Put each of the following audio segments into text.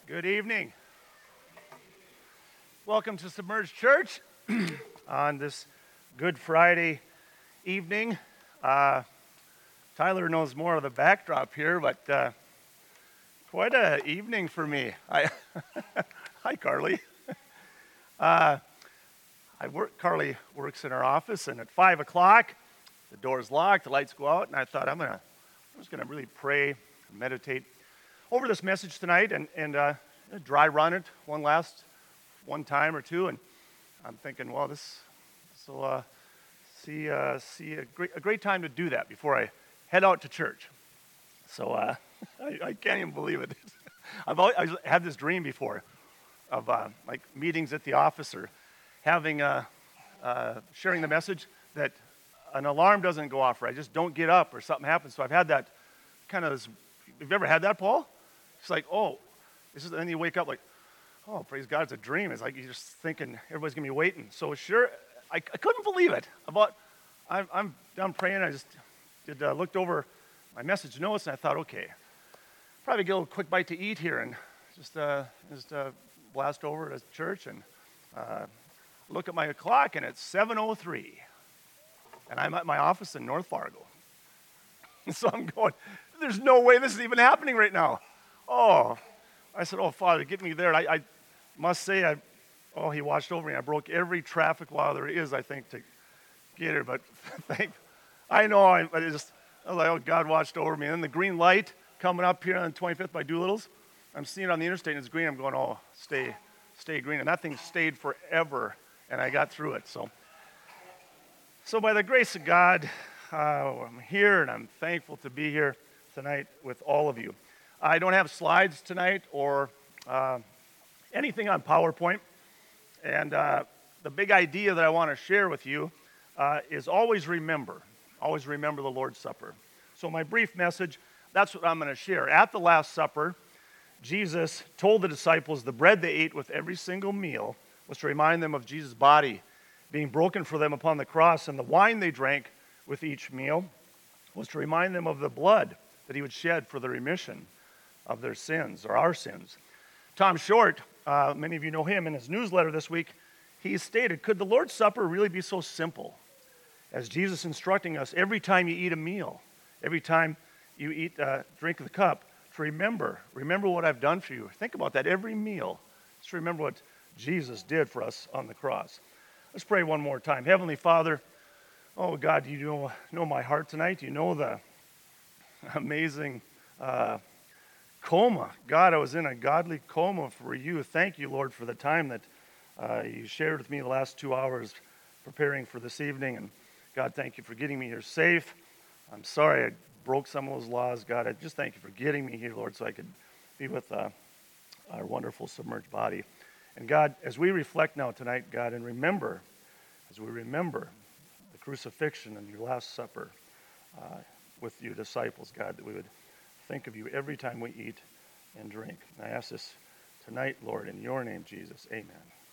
Good evening. Welcome to Submerged Church on this Good Friday evening. Tyler knows more of the backdrop here, but quite an evening for me. Hi, Carly. Carly works in our office, and at 5 o'clock, the door's locked, the lights go out, and I thought I'm just going to really pray and meditate over this message tonight and dry run it one time or two, and I'm thinking, well, this will see a great time to do that before I head out to church. So I can't even believe it. I've had this dream before of like meetings at the office or having sharing the message that an alarm doesn't go off, or I just don't get up or something happens. So I've had that kind of. Have you ever had that, Paul? It's like, oh, and then you wake up like, oh, praise God, it's a dream. It's like you're just thinking everybody's going to be waiting. So sure, I couldn't believe it. I'm done praying. I just looked over my message notes, and I thought, okay, probably get a little quick bite to eat here and just blast over to church and look at my clock, and it's 7:03. And I'm at my office in North Fargo. So I'm going, there's no way this is even happening right now. Oh, I said, oh, Father, get me there. I must say, he watched over me. I broke every traffic law there is, I think, to get here. But I was like, oh, God watched over me. And then the green light coming up here on the 25th by Doolittle's, I'm seeing it on the interstate, and it's green. I'm going, oh, stay green. And that thing stayed forever, and I got through it. So by the grace of God, I'm here, and I'm thankful to be here tonight with all of you. I don't have slides tonight or anything on PowerPoint, and the big idea that I want to share with you is always remember the Lord's Supper. So my brief message, that's what I'm going to share. At the Last Supper, Jesus told the disciples the bread they ate with every single meal was to remind them of Jesus' body being broken for them upon the cross, and the wine they drank with each meal was to remind them of the blood that he would shed for the remission of their sins, or our sins. Tom Short, many of you know him, in his newsletter this week, he stated, could the Lord's Supper really be so simple as Jesus instructing us every time you eat a meal, every time you drink the cup, to remember what I've done for you. Think about that every meal. Just remember what Jesus did for us on the cross. Let's pray one more time. Heavenly Father, oh God, you know my heart tonight. You know the amazing coma. God, I was in a godly coma for you. Thank you, Lord, for the time that you shared with me the last 2 hours preparing for this evening. And God, thank you for getting me here safe. I'm sorry I broke some of those laws. God, I just thank you for getting me here, Lord, so I could be with our wonderful submerged body. And God, as we reflect now tonight, God, and as we remember the crucifixion and your Last Supper with your disciples, God, that we would think of you every time we eat and drink. And I ask this tonight, Lord, in your name, Jesus. Amen.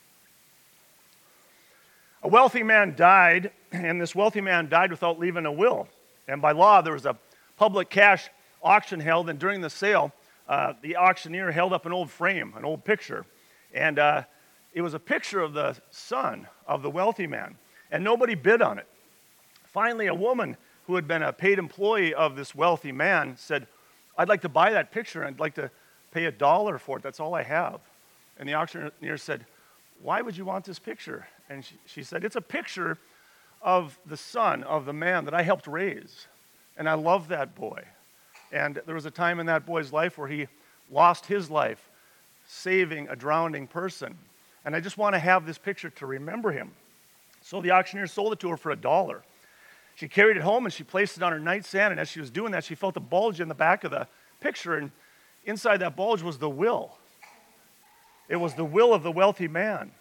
A wealthy man died, and this wealthy man died without leaving a will. And by law, there was a public cash auction held, and during the sale, the auctioneer held up an old frame, an old picture. And it was a picture of the son of the wealthy man, and nobody bid on it. Finally, a woman who had been a paid employee of this wealthy man said, I'd like to buy that picture, and I'd like to pay $1 for it. That's all I have. And the auctioneer said, why would you want this picture? And she said, it's a picture of the son of the man that I helped raise. And I love that boy. And there was a time in that boy's life where he lost his life saving a drowning person. And I just want to have this picture to remember him. So the auctioneer sold it to her for $1. She carried it home and she placed it on her nightstand, and as she was doing that, she felt a bulge in the back of the picture, and inside that bulge was the will. It was the will of the wealthy man.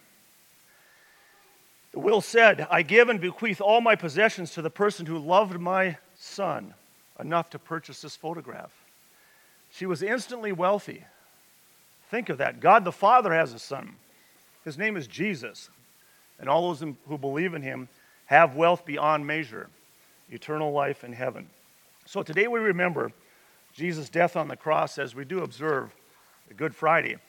The will said, I give and bequeath all my possessions to the person who loved my son enough to purchase this photograph. She was instantly wealthy. Think of that. God the Father has a son. His name is Jesus. And all those who believe in him have wealth beyond measure, eternal life in heaven. So today we remember Jesus' death on the cross as we do observe the Good Friday.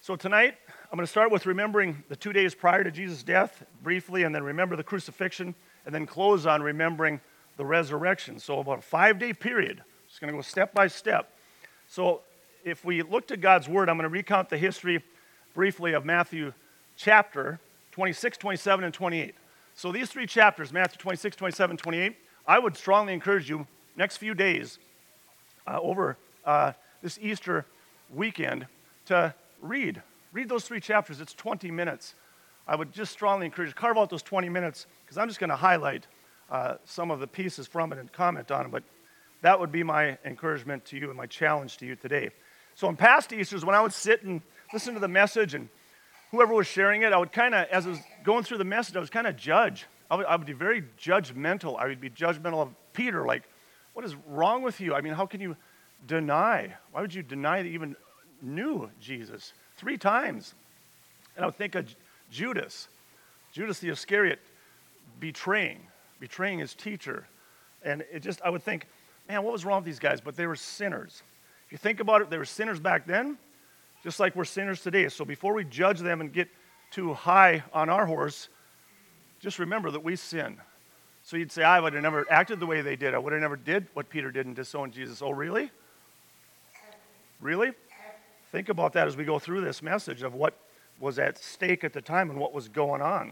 So tonight, I'm going to start with remembering the 2 days prior to Jesus' death briefly, and then remember the crucifixion, and then close on remembering the resurrection. So about a 5-day period. Just going to go step by step. So if we look to God's Word, I'm going to recount the history briefly of Matthew chapter 26, 27, and 28. So these three chapters, Matthew 26, 27, 28, I would strongly encourage you next few days over this Easter weekend to read those three chapters. It's 20 minutes. I would just strongly encourage you to carve out those 20 minutes because I'm just going to highlight some of the pieces from it and comment on them. But that would be my encouragement to you and my challenge to you today. So in past Easters, when I would sit and listen to the message and whoever was sharing it, I would kind of, as I was going through the message, I was kind of judge. I would be very judgmental. I would be judgmental of Peter, like, what is wrong with you? I mean, how can you deny? Why would you deny that you even knew Jesus 3 times? And I would think of Judas the Iscariot, betraying his teacher. And I would think, man, what was wrong with these guys? But they were sinners. If you think about it, they were sinners back then, just like we're sinners today. So before we judge them and get too high on our horse, just remember that we sin. So you'd say, I would have never acted the way they did. I would have never did what Peter did and disowned Jesus. Oh, really? Really? Think about that as we go through this message of what was at stake at the time and what was going on.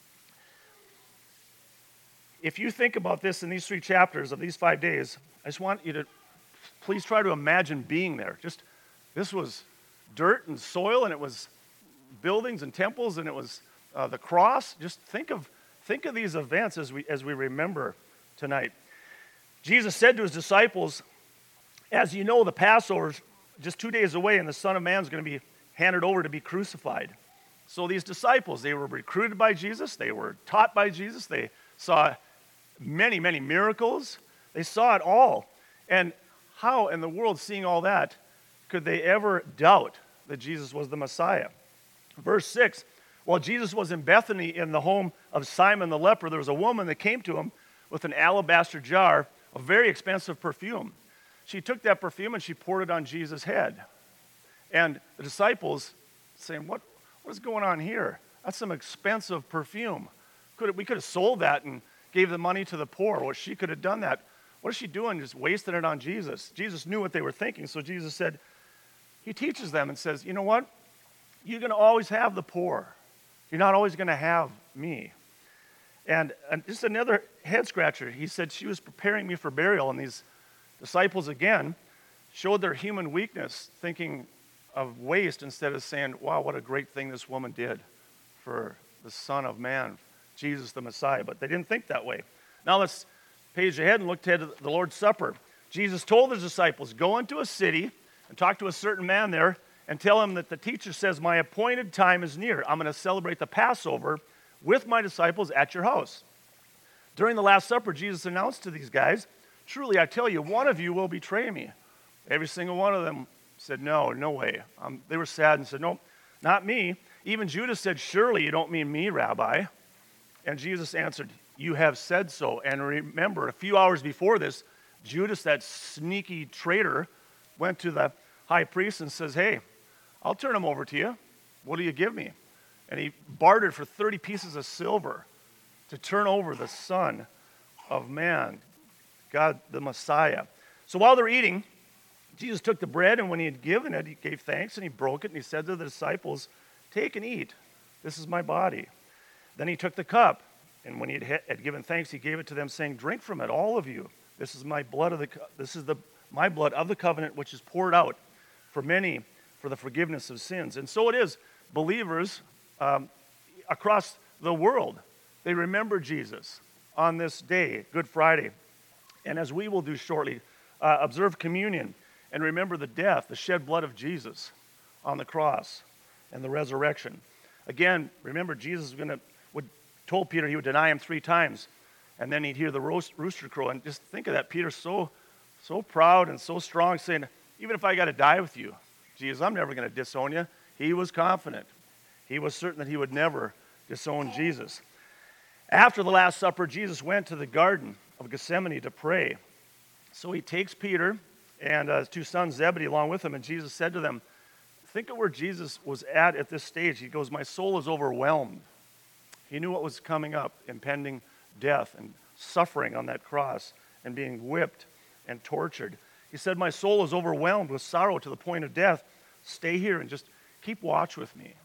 If you think about this in these 3 chapters of these 5 days, I just want you to please try to imagine being there. This was dirt and soil, and it was buildings and temples, and it was the cross. Just think of these events as we remember tonight. Jesus said to his disciples, as you know, the Passover's just 2 days away, and the Son of Man is going to be handed over to be crucified. So these disciples, they were recruited by Jesus. They were taught by Jesus. They saw many, many miracles. They saw it all. And how in the world, seeing all that, could they ever doubt that Jesus was the Messiah? Verse 6, while Jesus was in Bethany in the home of Simon the leper, there was a woman that came to him with an alabaster jar of very expensive perfume. She took that perfume and she poured it on Jesus' head. And the disciples saying, what is going on here? That's some expensive perfume. We could have sold that and gave the money to the poor. Well, she could have done that. What is she doing? Just wasting it on Jesus. Jesus knew what they were thinking, so Jesus said, he teaches them and says, you know what? You're going to always have the poor. You're not always going to have me. And just another head scratcher. He said, she was preparing me for burial, and these disciples again showed their human weakness, thinking of waste instead of saying, wow, what a great thing this woman did for the Son of Man, Jesus the Messiah. But they didn't think that way. Now let's page ahead and look to the Lord's Supper. Jesus told his disciples, go into a city and talk to a certain man there and tell him that the teacher says, my appointed time is near. I'm going to celebrate the Passover with my disciples at your house. During the Last Supper, Jesus announced to these guys, truly, I tell you, one of you will betray me. Every single one of them said, no way. They were sad and said, no, not me. Even Judas said, surely you don't mean me, Rabbi. And Jesus answered, you have said so. And remember, a few hours before this, Judas, that sneaky traitor, went to the high priest and says, hey, I'll turn him over to you. What do you give me? And he bartered for 30 pieces of silver to turn over the Son of Man, God the Messiah. So while they're eating, Jesus took the bread, and when he had given it, he gave thanks, and he broke it, and he said to the disciples, take and eat. This is my body. Then he took the cup, and when he had given thanks, he gave it to them, saying, drink from it, all of you. This is my blood of my blood of the covenant, which is poured out for many for the forgiveness of sins. And so it is, believers across the world, they remember Jesus on this day, Good Friday. And as we will do shortly, observe communion and remember the death, the shed blood of Jesus on the cross and the resurrection. Again, remember Jesus told Peter he would deny him 3 times, and then he'd hear the rooster crow. And just think of that, Peter so proud and so strong, saying, even if I got to die with you, Jesus, I'm never going to disown you. He was confident. He was certain that he would never disown Jesus. After the Last Supper, Jesus went to the Garden of Gethsemane to pray. So he takes Peter and his 2 sons, Zebedee, along with him, and Jesus said to them, think of where Jesus was at this stage. He goes, my soul is overwhelmed. He knew what was coming up, impending death and suffering on that cross and being whipped and tortured. He said, my soul is overwhelmed with sorrow to the point of death. Stay here and just keep watch with me.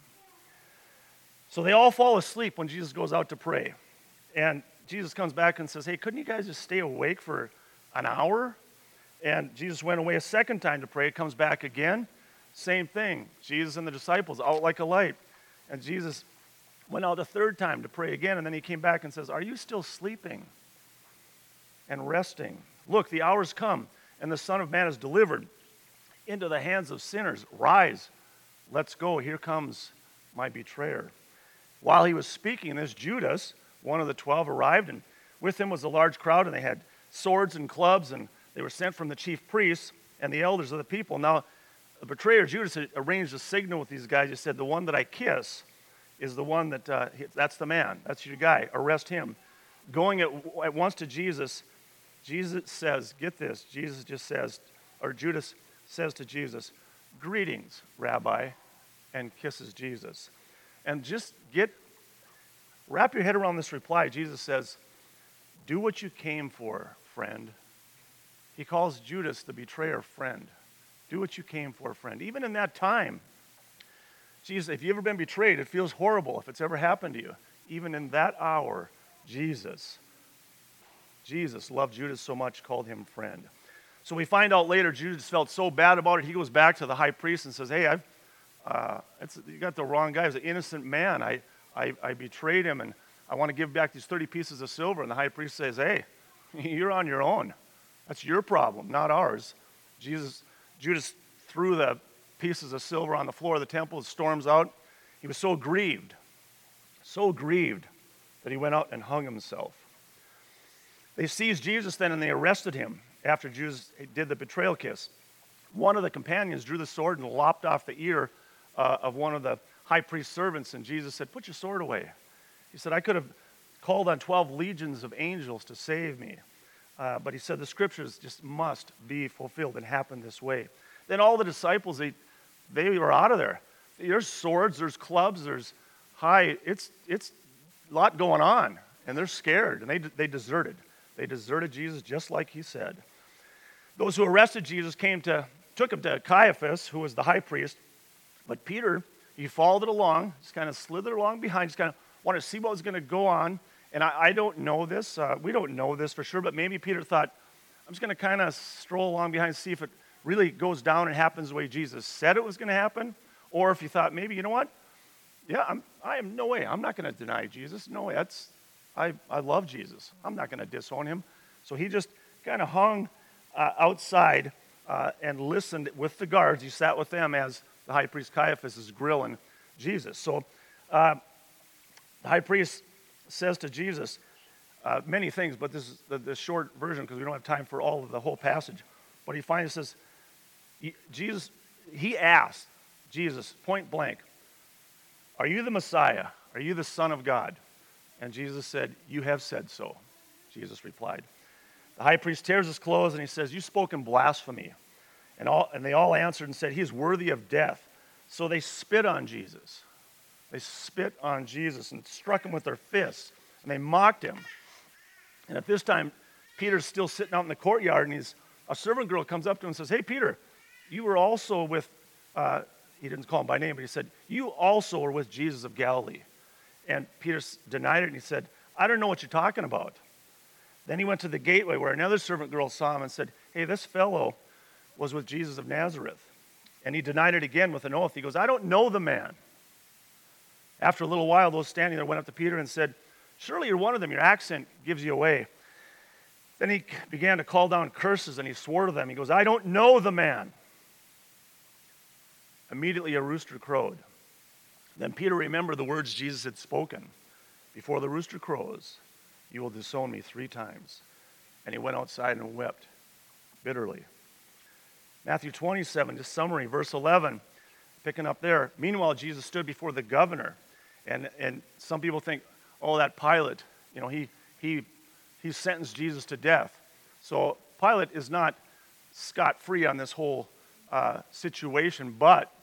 So they all fall asleep when Jesus goes out to pray. And Jesus comes back and says, hey, couldn't you guys just stay awake for an hour? And Jesus went away a second time to pray. Comes back again. Same thing. Jesus and the disciples out like a light. And Jesus went out a third time to pray again. And then he came back and says, are you still sleeping and resting? Look, the hour's come, and the Son of Man is delivered into the hands of sinners. Rise, let's go. Here comes my betrayer. While he was speaking this, Judas, one of the 12, arrived, and with him was a large crowd, and they had swords and clubs, and they were sent from the chief priests and the elders of the people. Now, the betrayer, Judas, had arranged a signal with these guys. He said, the one that I kiss is the one that's the man. That's your guy. Arrest him. Going at once to Jesus, Jesus says, get this, Judas says to Jesus, greetings, Rabbi, and kisses Jesus. And just wrap your head around this reply. Jesus says, do what you came for, friend. He calls Judas the betrayer friend. Do what you came for, friend. Even in that time, Jesus, if you've ever been betrayed, it feels horrible if it's ever happened to you. Even in that hour, Jesus loved Judas so much, called him friend. So we find out later Judas felt so bad about it, he goes back to the high priest and says, hey, you got the wrong guy. He was an innocent man. I betrayed him, and I want to give back these 30 pieces of silver. And the high priest says, hey, you're on your own. That's your problem, not ours. Judas threw the pieces of silver on the floor of the temple, storms out. He was so grieved that he went out and hung himself. They seized Jesus then, and they arrested him after Judas did the betrayal kiss. One of the companions drew the sword and lopped off the ear of one of the high priest's servants, and Jesus said, put your sword away. He said, I could have called on 12 legions of angels to save me. But he said, the scriptures just must be fulfilled and happen this way. Then all the disciples, they were out of there. There's swords, there's clubs, it's a lot going on, and they're scared, and they deserted. They deserted Jesus just like he said. Those who arrested Jesus took him to Caiaphas, who was the high priest. But Peter, he followed it along, just kind of slithered along behind, just kind of wanted to see what was going to go on. And I don't know this. We don't know this for sure, but maybe Peter thought, I'm just going to kind of stroll along behind and see if it really goes down and happens the way Jesus said it was going to happen. Or if he thought, maybe, you know what? Yeah, I am no way. I'm not going to deny Jesus. No way. I love Jesus. I'm not going to disown him. So he just kind of hung outside and listened with the guards. He sat with them as the high priest Caiaphas is grilling Jesus. So the high priest says to Jesus many things, but this is the short version because we don't have time for all of the whole passage. But he finally says, he asked Jesus point blank, are you the Messiah? Are you the Son of God? And Jesus said, you have said so. Jesus replied. The high priest tears his clothes and he says, you spoke in blasphemy. And they all answered and said, he is worthy of death. So they spit on Jesus. They spit on Jesus and struck him with their fists. And they mocked him. And at this time, Peter's still sitting out in the courtyard, and a servant girl comes up to him and says, hey, Peter, you were also with, he didn't call him by name, but he said, you also were with Jesus of Galilee. And Peter denied it, and he said, I don't know what you're talking about. Then he went to the gateway where another servant girl saw him and said, hey, this fellow was with Jesus of Nazareth. And he denied it again with an oath. He goes, I don't know the man. After a little while, those standing there went up to Peter and said, surely you're one of them. Your accent gives you away. Then he began to call down curses, and he swore to them. He goes, I don't know the man. Immediately a rooster crowed. Then Peter remembered the words Jesus had spoken. Before the rooster crows, you will disown me 3 times. And he went outside and wept bitterly. Matthew 27, just summary, verse 11, picking up there. Meanwhile, Jesus stood before the governor. And some people think, oh, that Pilate, he sentenced Jesus to death. So Pilate is not scot-free on this whole situation, but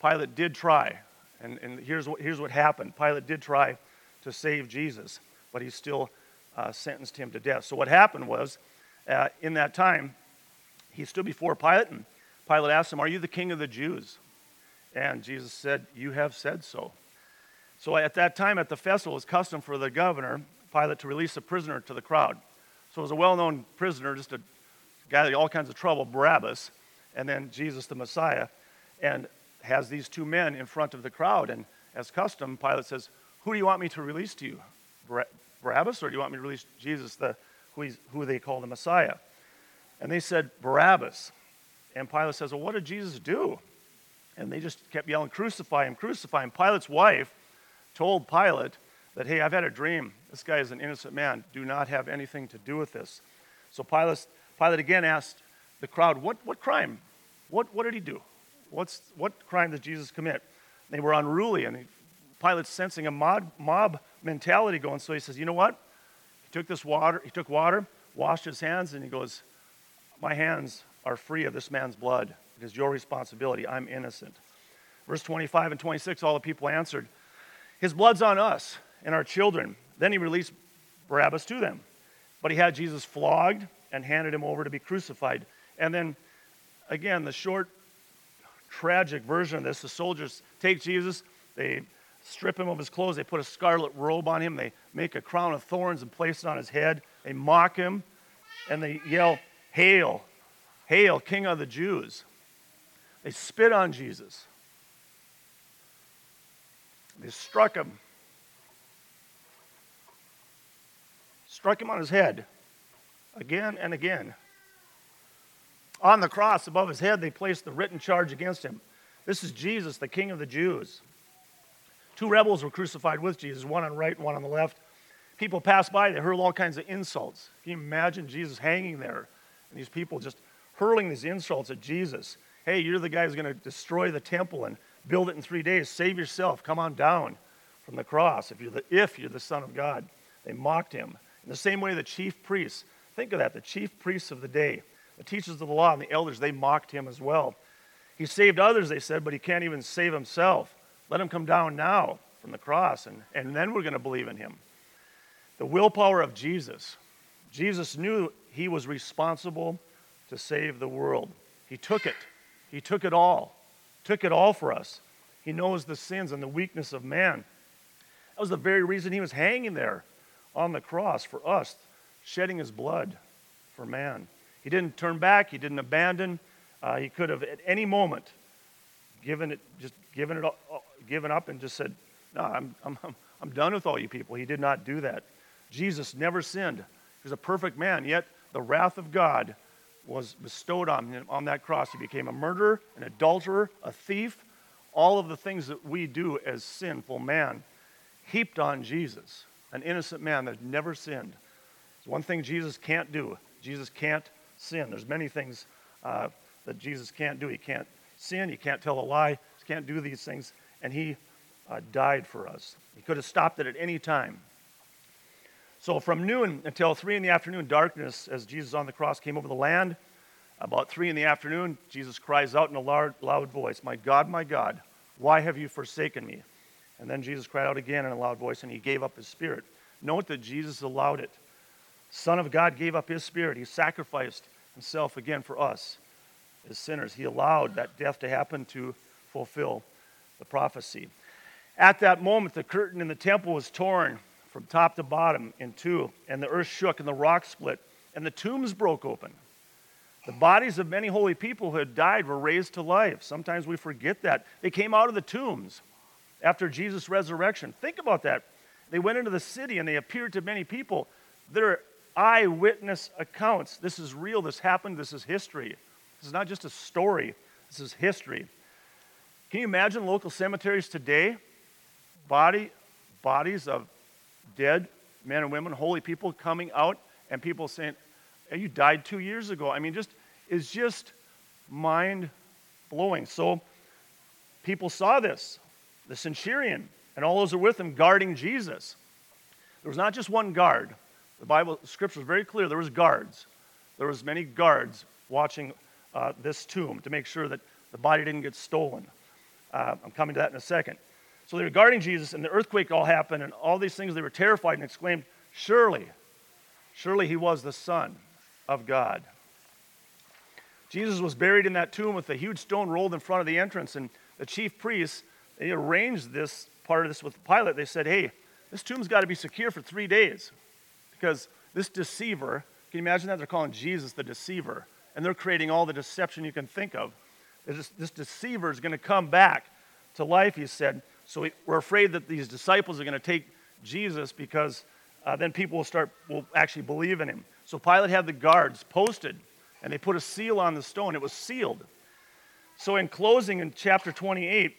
Pilate did try, and here's what happened. Pilate did try to save Jesus, but he still sentenced him to death. So what happened was, in that time, he stood before Pilate, and Pilate asked him, "Are you the king of the Jews?" And Jesus said, "You have said so." So at that time at the festival, it was custom for the governor, Pilate, to release a prisoner to the crowd. So it was a well-known prisoner, just a guy that had all kinds of trouble, Barabbas, and then Jesus the Messiah, and has these two men in front of the crowd. And as custom, Pilate says, "Who do you want me to release to you, Barabbas, or do you want me to release Jesus, who they call the Messiah?" And they said, "Barabbas." And Pilate says, "Well, what did Jesus do?" And they just kept yelling, "Crucify him, crucify him." Pilate's wife told Pilate that, "Hey, I've had a dream. This guy is an innocent man. Do not have anything to do with this." So Pilate again asked the crowd, what crime? What did he do? What crime did Jesus commit? They were unruly, and Pilate's sensing a mob mentality going, so he says, "You know what?" He took water, washed his hands, and he goes, "My hands are free of this man's blood. It is your responsibility. I'm innocent." Verse 25 and 26, all the people answered, "His blood's on us and our children." Then he released Barabbas to them. But he had Jesus flogged and handed him over to be crucified. And then, again, the short, tragic version of this, the soldiers take Jesus, they strip him of his clothes, they put a scarlet robe on him, they make a crown of thorns and place it on his head, they mock him, and they yell, "Hail, hail, King of the Jews." They spit on Jesus. They struck him on his head again and again. On the cross above his head, they placed the written charge against him. "This is Jesus, the King of the Jews." Two rebels were crucified with Jesus, one on the right, one on the left. People passed by, they hurled all kinds of insults. Can you imagine Jesus hanging there and these people just hurling these insults at Jesus? "Hey, you're the guy who's going to destroy the temple and build it in 3 days. Save yourself. Come on down from the cross if you're the Son of God." They mocked him. In the same way, the chief priests, think of that, the chief priests of the day, the teachers of the law and the elders, they mocked him as well. "He saved others," they said, "but he can't even save himself. Let him come down now from the cross, and then we're going to believe in him." The willpower of Jesus. Jesus knew he was responsible to save the world. He took it. He took it all. Took it all for us. He knows the sins and the weakness of man. That was the very reason he was hanging there on the cross for us, shedding his blood for man. He didn't turn back. He didn't abandon. He could have at any moment given up and just said, "No, I'm done with all you people." He did not do that. Jesus never sinned. He was a perfect man, yet the wrath of God was bestowed on him on that cross. He became a murderer, an adulterer, a thief, all of the things that we do as sinful man, heaped on Jesus, an innocent man that never sinned. There's one thing Jesus can't do. Jesus can't sin. There's many things that Jesus can't do. He can't sin. He can't tell a lie. He can't do these things. And he died for us. He could have stopped it at any time. So from noon until 3 in the afternoon, darkness, as Jesus on the cross came over the land. About 3 in the afternoon, Jesus cries out in a loud voice, my God, why have you forsaken me?" And then Jesus cried out again in a loud voice, and he gave up his spirit. Note that Jesus allowed it. Son of God gave up his spirit. He sacrificed himself again for us as sinners. He allowed that death to happen to fulfill the prophecy. At that moment, the curtain in the temple was torn from top to bottom in two, and the earth shook, and the rocks split, and the tombs broke open. The bodies of many holy people who had died were raised to life. Sometimes we forget that. They came out of the tombs after Jesus' resurrection. Think about that. They went into the city, and they appeared to many people. They're eyewitness accounts. This is real. This happened. This is history. This is not just a story. This is history. Can you imagine local cemeteries today? Bodies of dead men and women, holy people coming out, and people saying, "Hey, you died 2 years ago." I mean, it's just mind-blowing. So people saw this. The centurion and all those who were with him guarding Jesus. There was not just one guard. The Scripture is very clear. There was guards. There was many guards watching this tomb to make sure that the body didn't get stolen. I'm coming to that in a second. So they were guarding Jesus, and the earthquake all happened, and all these things, they were terrified and exclaimed, surely he was the Son of God. Jesus was buried in that tomb with a huge stone rolled in front of the entrance, and the chief priests, they arranged this part of this with Pilate. They said, hey, this tomb's got to be secure for 3 days because this deceiver, can you imagine that? They're calling Jesus the deceiver, and they're creating all the deception you can think of. This deceiver is going to come back to life, he said. So we're afraid that these disciples are going to take Jesus because then people will actually believe in him. So Pilate had the guards posted, and they put a seal on the stone. It was sealed. So in closing, in chapter 28,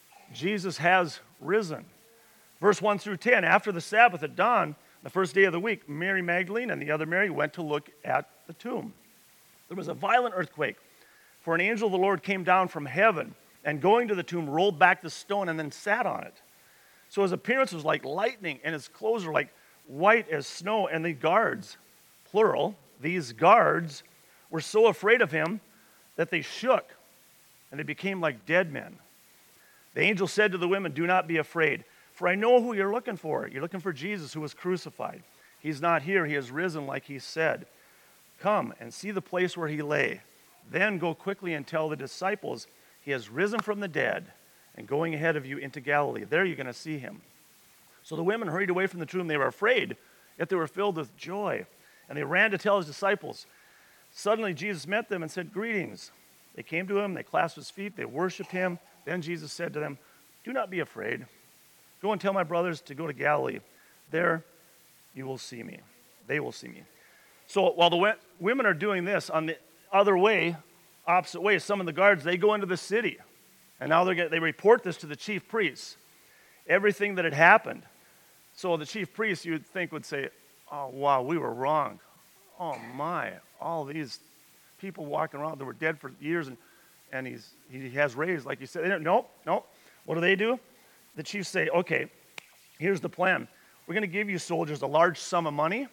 Jesus has risen. Verse 1 through 10, after the Sabbath at dawn, the first day of the week, Mary Magdalene and the other Mary went to look at the tomb. There was a violent earthquake, for an angel of the Lord came down from heaven, and going to the tomb, rolled back the stone and then sat on it. So his appearance was like lightning, and his clothes were like white as snow. And the guards, plural, these guards were so afraid of him that they shook, and they became like dead men. The angel said to the women, do not be afraid, for I know who you're looking for. You're looking for Jesus who was crucified. He's not here. He has risen like he said. Come and see the place where he lay. Then go quickly and tell the disciples he has risen from the dead and going ahead of you into Galilee. There you're going to see him. So the women hurried away from the tomb. They were afraid, yet they were filled with joy. And they ran to tell his disciples. Suddenly Jesus met them and said, greetings. They came to him. They clasped his feet. They worshiped him. Then Jesus said to them, do not be afraid. Go and tell my brothers to go to Galilee. There you will see me. They will see me. So while the women are doing this, on the other way, opposite way, some of the guards, they go into the city. And now they report this to the chief priests. Everything that had happened. So the chief priests, you would think, would say, oh, wow, we were wrong. Oh, my. All these people walking around that were dead for years, and he has raised, like you said. Nope. What do? The chiefs say, okay, here's the plan. We're going to give you soldiers a large sum of money.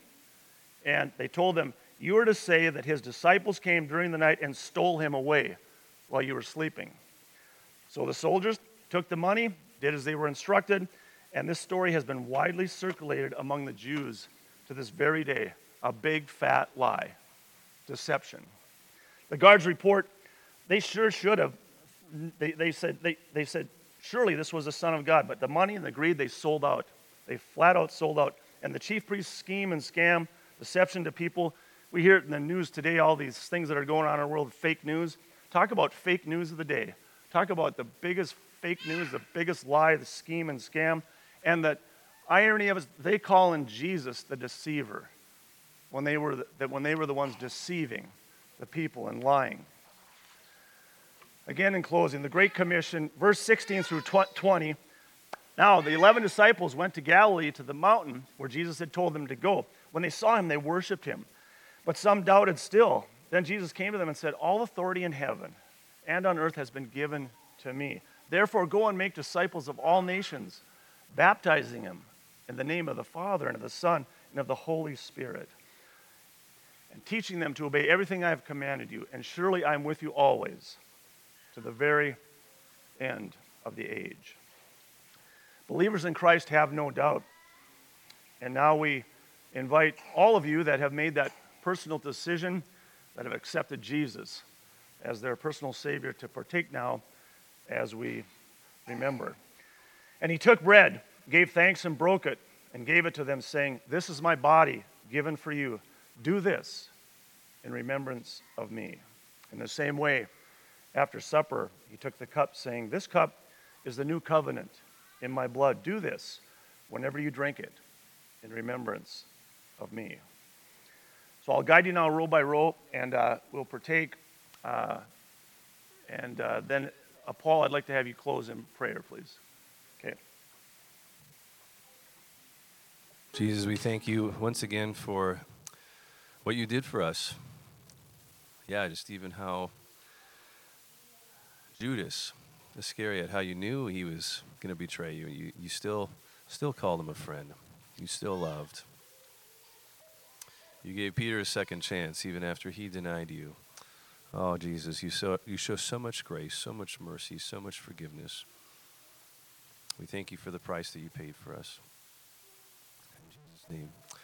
And they told them, you are to say that his disciples came during the night and stole him away while you were sleeping. So the soldiers took the money, did as they were instructed, and this story has been widely circulated among the Jews to this very day. A big, fat lie. Deception. The guards report, they sure should have. They said, surely this was the Son of God. But the money and the greed, they sold out. They flat out sold out. And the chief priests scheme and scam, deception to people. We hear it in the news today, all these things that are going on in our world, fake news. Talk about fake news of the day. Talk about the biggest fake news, the biggest lie, the scheme and scam. And the irony of it, they call in Jesus the deceiver when they were the ones deceiving the people and lying. Again, in closing, the Great Commission, verse 16 through 20. Now, the 11 disciples went to Galilee to the mountain where Jesus had told them to go. When they saw him, they worshiped him. But some doubted still. Then Jesus came to them and said, all authority in heaven and on earth has been given to me. Therefore, go and make disciples of all nations, baptizing them in the name of the Father and of the Son and of the Holy Spirit, and teaching them to obey everything I have commanded you. And surely I am with you always, to the very end of the age. Believers in Christ have no doubt. And now we invite all of you that have made that personal decision, that have accepted Jesus as their personal Savior, to partake now as we remember. And he took bread, gave thanks and broke it, and gave it to them, saying, this is my body given for you. Do this in remembrance of me. In the same way, after supper, he took the cup, saying, this cup is the new covenant in my blood. Do this whenever you drink it in remembrance of me. So I'll guide you now row by row, and we'll partake. Then, Paul, I'd like to have you close in prayer, please. Okay. Jesus, we thank you once again for what you did for us. Yeah, just even how Judas Iscariot, how you knew he was going to betray you. You still called him a friend. You still loved. You gave Peter a second chance even after he denied you Oh, Jesus, you show so much grace, so much mercy, so much forgiveness. We thank you for the price that you paid for us. In Jesus' name.